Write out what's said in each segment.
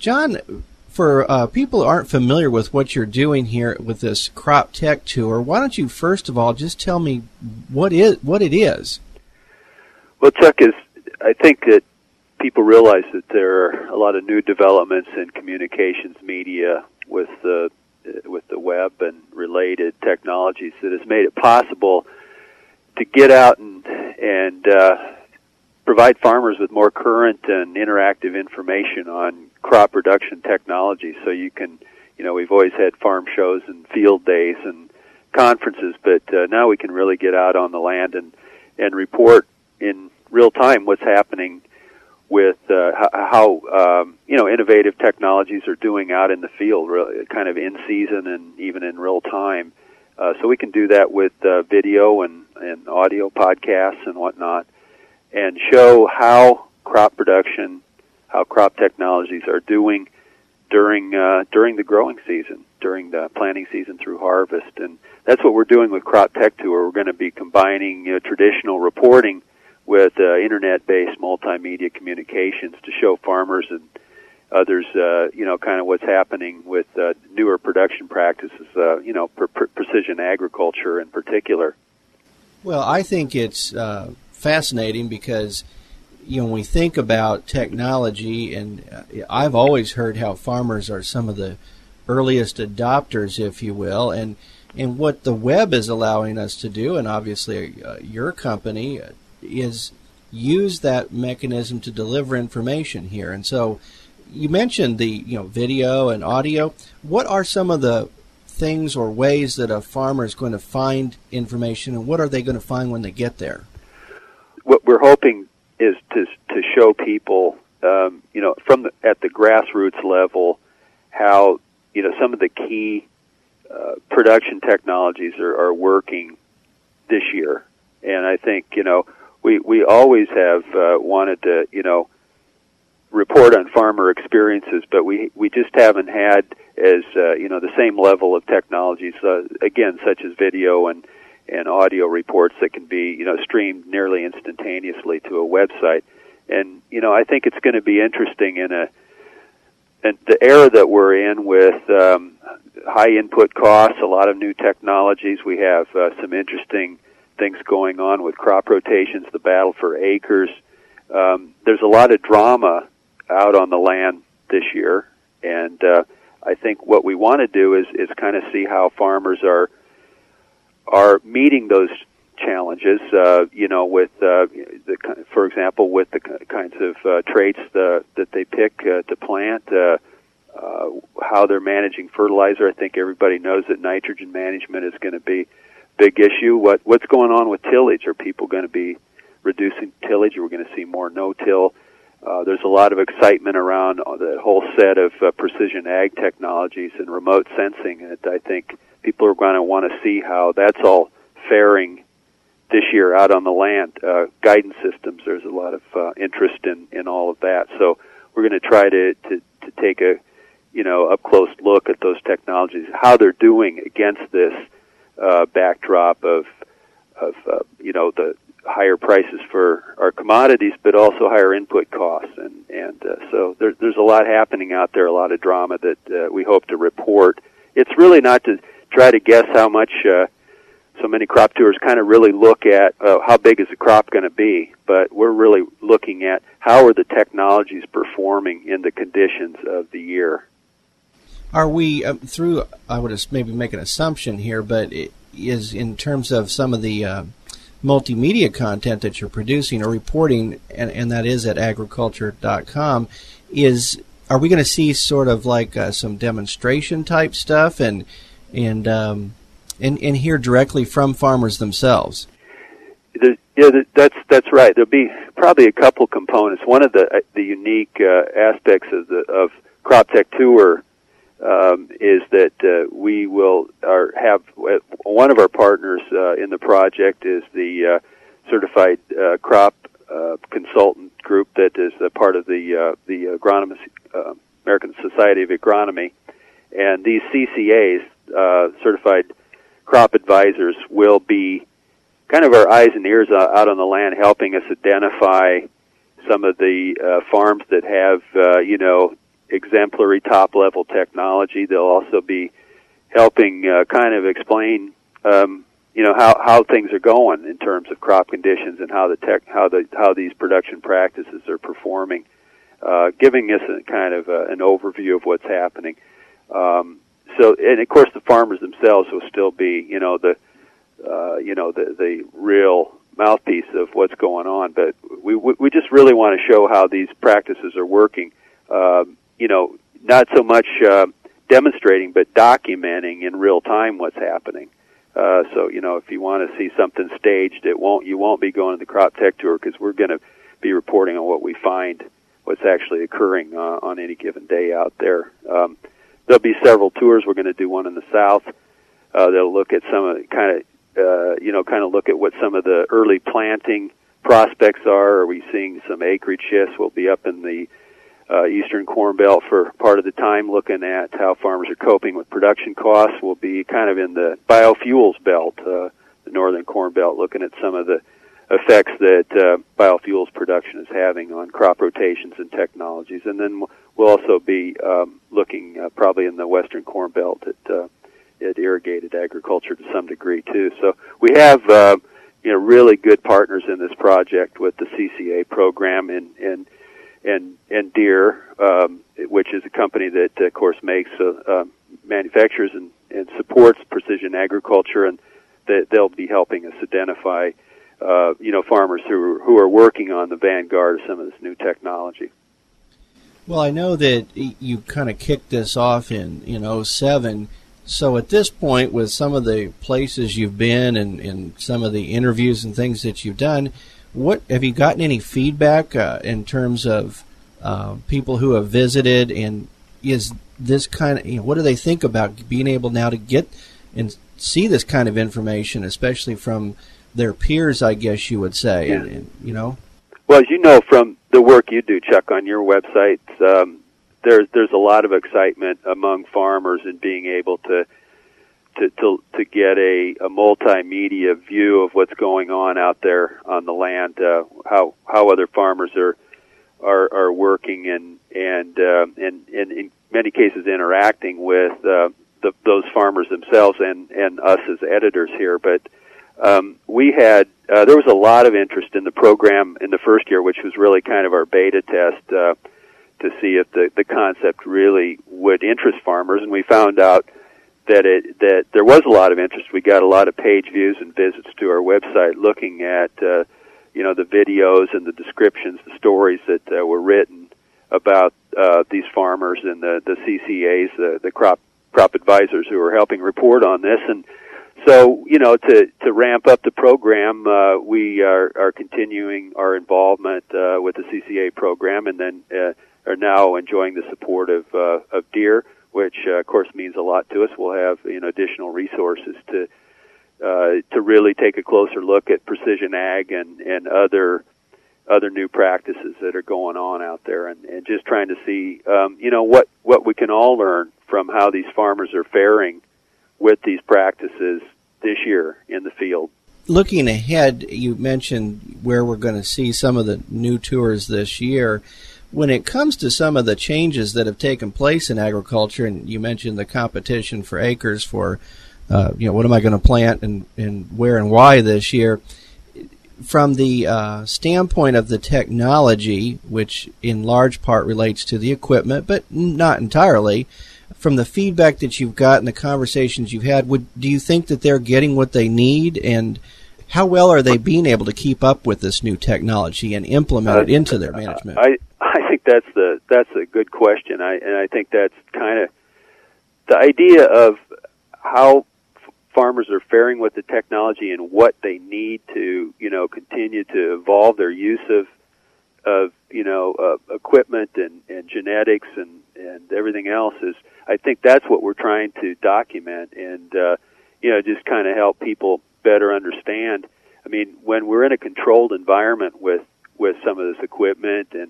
John, for people who aren't familiar with what you're doing here with this Crop Tech Tour, why don't you first of all just tell me what it is? Well, Chuck, I think that people realize that there are a lot of new developments in communications media with the web and related technologies that has made it possible to get out and provide farmers with more current and interactive information on crop production technology. So you can, we've always had farm shows and field days and conferences, but now we can really get out on the land and report in real time what's happening with how innovative technologies are doing out in the field, really, kind of in season and even in real time. So we can do that with video and audio podcasts and whatnot, and show how crop production, how crop technologies are doing during the growing season, during the planting season through harvest. And that's what we're doing with Crop Tech Tour. We're going to be combining traditional reporting with internet-based multimedia communications to show farmers and others, kind of what's happening with newer production practices, precision agriculture in particular. Well, I think it's fascinating because, when we think about technology, and I've always heard how farmers are some of the earliest adopters, if you will, and what the web is allowing us to do, and obviously your company, is use that mechanism to deliver information here. And so you mentioned the video and audio. What are some of the things or ways that a farmer is going to find information, and what are they going to find when they get there? What we're hoping is to show people, at the grassroots level, how some of the key production technologies are working this year. And I think we always have wanted to report on farmer experiences, but we just haven't had as the same level of technologies again, such as video and audio reports that can be streamed nearly instantaneously to a website. And I think it's going to be interesting in the era that we're in with high input costs, a lot of new technologies. We have some interesting things going on with crop rotations, the battle for acres. There's a lot of drama out on the land this year, and I think what we want to do is kind of see how farmers are meeting those challenges, with for example, with the kinds of traits that they pick to plant, how they're managing fertilizer. I think everybody knows that nitrogen management is going to be a big issue. What's going on with tillage? Are people going to be reducing tillage? Are we going to see more no-till? There's a lot of excitement around the whole set of precision ag technologies and remote sensing, and I think people are going to want to see how that's all faring this year out on the land. Guidance systems, there's a lot of interest in all of that. So we're going to try to take a up close look at those technologies, how they're doing against this backdrop of the higher prices for our commodities, but also higher input costs, and so there's a lot happening out there, a lot of drama that we hope to report. It's really not to try to guess how much. So many crop tours kind of really look at how big is the crop going to be, but we're really looking at how are the technologies performing in the conditions of the year. Are we I would maybe make an assumption here, but it is in terms of some of the multimedia content that you're producing or reporting, and that is at agriculture.com, are we going to see sort of like some demonstration type stuff and hear directly from farmers themselves? That's right. There'll be probably a couple components. One of the unique aspects of Crop Tech Tour is that we will have one of our partners in the project is the certified crop consultant group that is a part of the agronomist American Society of Agronomy, and these CCAs, certified crop advisors, will be kind of our eyes and ears out on the land, helping us identify some of the farms that have exemplary top-level technology. They'll also be helping kind of explain, how things are going in terms of crop conditions and how these production practices are performing, giving us a kind of an overview of what's happening. And of course, the farmers themselves will still be, the real mouthpiece of what's going on. But we just really want to show how these practices are working. Not so much demonstrating, but documenting in real time what's happening. If you want to see something staged, you won't be going to the Crop Tech Tour, because we're going to be reporting on what we find, what's actually occurring on any given day out there. There'll be several tours. We're going to do one in the south. They'll look at some of look at what some of the early planting prospects are. Are we seeing some acreage shifts? We'll be up in the eastern Corn Belt for part of the time, looking at how farmers are coping with production costs. We'll be kind of in the biofuels belt, the northern Corn Belt, looking at some of the effects that biofuels production is having on crop rotations and technologies. And then we'll also be looking probably in the western Corn Belt at irrigated agriculture to some degree too. So we have really good partners in this project with the CCA program and Deere, which is a company that of course manufactures and supports precision agriculture, and they'll be helping us identify farmers who are working on the vanguard of some of this new technology. Well, I know that you kind of kicked this off in 2007. So at this point, with some of the places you've been and some of the interviews and things that you've done, what have you gotten any feedback in terms of people who have visited? And is this kind of, what do they think about being able now to get and see this kind of information, especially from their peers, I guess you would say? Yeah. Well, as you know from the work you do, Chuck, on your website, there's a lot of excitement among farmers in being able to get a multimedia view of what's going on out there on the land, how other farmers are working and in many cases interacting with those farmers themselves and us as editors here. But there was a lot of interest in the program in the first year, which was really kind of our beta test to see if the concept really would interest farmers, and we found out that there was a lot of interest. We got a lot of page views and visits to our website looking at the videos and the descriptions, the stories that were written about these farmers and the CCAs, the crop advisors who are helping report on this. And so, to ramp up the program, we are continuing our involvement with the CCA program, and then are now enjoying the support of Deere, which of course means a lot to us. We'll have additional resources to really take a closer look at precision ag and other new practices that are going on out there, and just trying to see what we can all learn from how these farmers are faring with these practices this year in the field. Looking ahead, you mentioned where we're going to see some of the new tours this year. When it comes to some of the changes that have taken place in agriculture, and you mentioned the competition for acres for, what am I going to plant and where and why this year, from the standpoint of the technology, which in large part relates to the equipment, but not entirely, from the feedback that you've got and the conversations you've had, do you think that they're getting what they need, and how well are they being able to keep up with this new technology and implement it into their management? I think that's a good question. I think that's kind of the idea of how farmers are faring with the technology and what they need to continue to evolve their use of equipment and genetics and everything else is. I think that's what we're trying to document and just kind of help people better understand. I mean, when we're in a controlled environment with some of this equipment and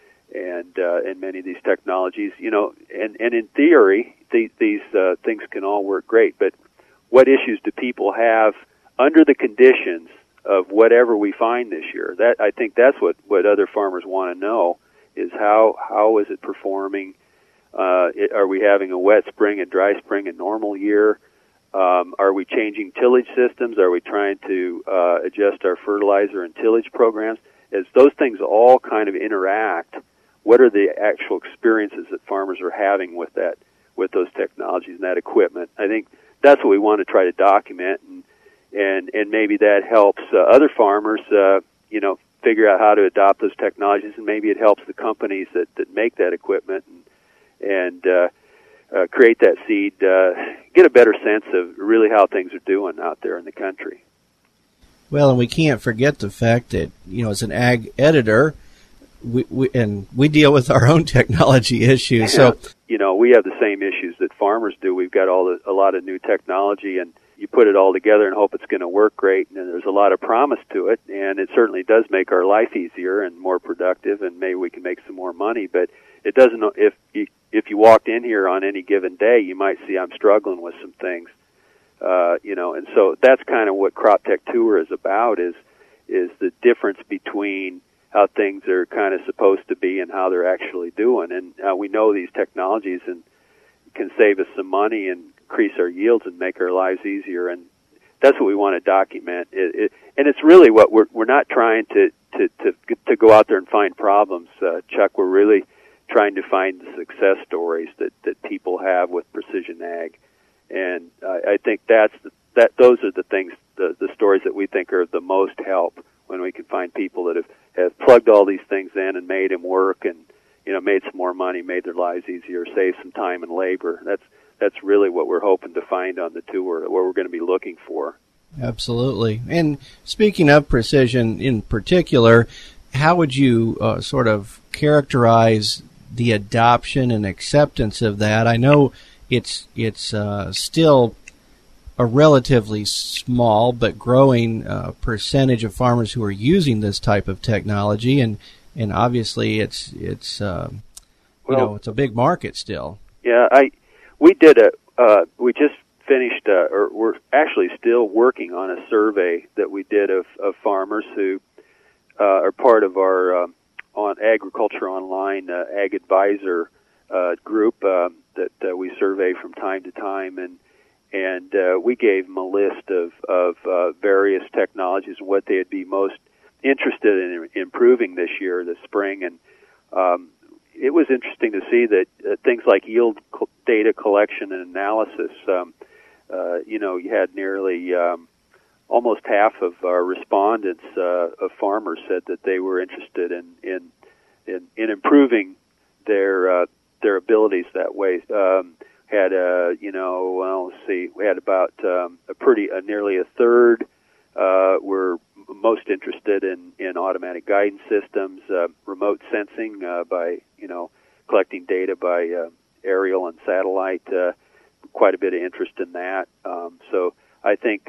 many of these technologies, and in theory, these things can all work great. But what issues do people have under the conditions of whatever we find this year? That I think that's what other farmers want to know is how is it performing? Are we having a wet spring, a dry spring, a normal year? Are we changing tillage systems? Are we trying to adjust our fertilizer and tillage programs? As those things all kind of interact, what are the actual experiences that farmers are having with those technologies and that equipment? I think that's what we want to try to document, and maybe that helps other farmers, figure out how to adopt those technologies, and maybe it helps the companies that make that equipment and create that seed, get a better sense of really how things are doing out there in the country. Well, and we can't forget the fact that, as an ag editor, we deal with our own technology issues. So, we have the same issues that farmers do. We've got a lot of new technology, and you put it all together and hope it's going to work great, and there's a lot of promise to it, and it certainly does make our life easier and more productive, and maybe we can make some more money, but it doesn't. If you walked in here on any given day, you might see I'm struggling with some things, and so that's kind of what Crop Tech Tour is about, is the difference between how things are kind of supposed to be and how they're actually doing. And we know these technologies and can save us some money and increase our yields and make our lives easier. And that's what we want to document. And it's really what we're not trying to go out there and find problems, Chuck. We're really trying to find the success stories that people have with precision ag. And I think those are the things, the stories that we think are the most help, when we can find people that have plugged all these things in and made them work, and made some more money, made their lives easier, saved some time and labor. That's really what we're hoping to find on the tour, what we're going to be looking for. Absolutely. And speaking of precision in particular, how would you sort of characterize the adoption and acceptance of that? I know it's still a relatively small but growing percentage of farmers who are using this type of technology, and obviously it's a big market still. Yeah, we just finished, or we're actually still working on a survey that we did of farmers who are part of our on Agriculture Online Ag Advisor group that we survey from time to time, and we gave them a list of various technologies and what they'd be most interested in improving this year, this spring. And it was interesting to see that things like yield data collection and analysis, you had nearly almost half of our respondents of farmers said that they were interested in improving their abilities that way. We had about nearly a third were most interested in automatic guidance systems, remote sensing by collecting data by aerial and satellite. Quite a bit of interest in that. So I think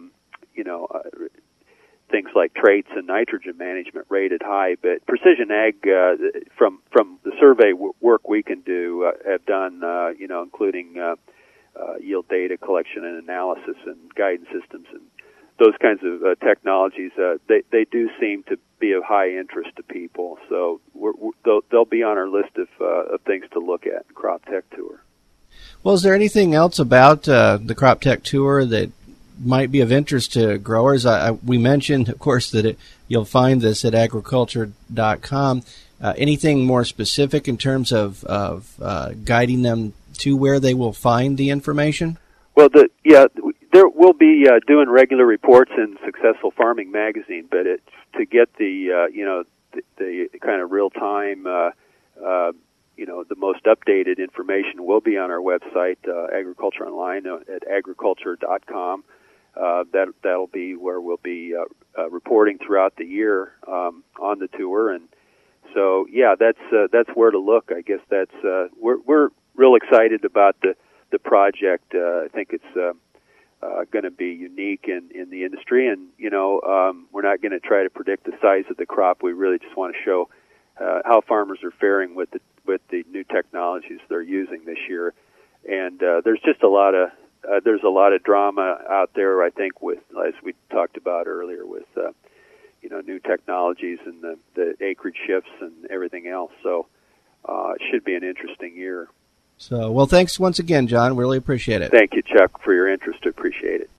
things like traits and nitrogen management rated high, but precision ag from the survey work we can do have done, including yield data collection and analysis and guidance systems and those kinds of technologies. They do seem to be of high interest to people, so they'll be on our list of things to look at in Crop Tech Tour. Well, is there anything else about the Crop Tech Tour that might be of interest to growers? We mentioned, of course, that you'll find this at agriculture.com. Anything more specific in terms of guiding them to where they will find the information? Well, there will be doing regular reports in Successful Farming magazine, but to get the kind of real time, the most updated information will be on our website, Agriculture Online at agriculture.com. That'll be where we'll be reporting throughout the year on the tour, and so that's where to look. I guess we're real excited about the project. I think it's going to be unique in the industry, and we're not going to try to predict the size of the crop. We really just want to show how farmers are faring with the new technologies they're using this year. And there's just a lot of drama out there, I think, with, as we talked about earlier, with new technologies and the acreage shifts and everything else. So it should be an interesting year. So, well, thanks once again, John. Really appreciate it. Thank you, Chuck, for your interest. Appreciate it.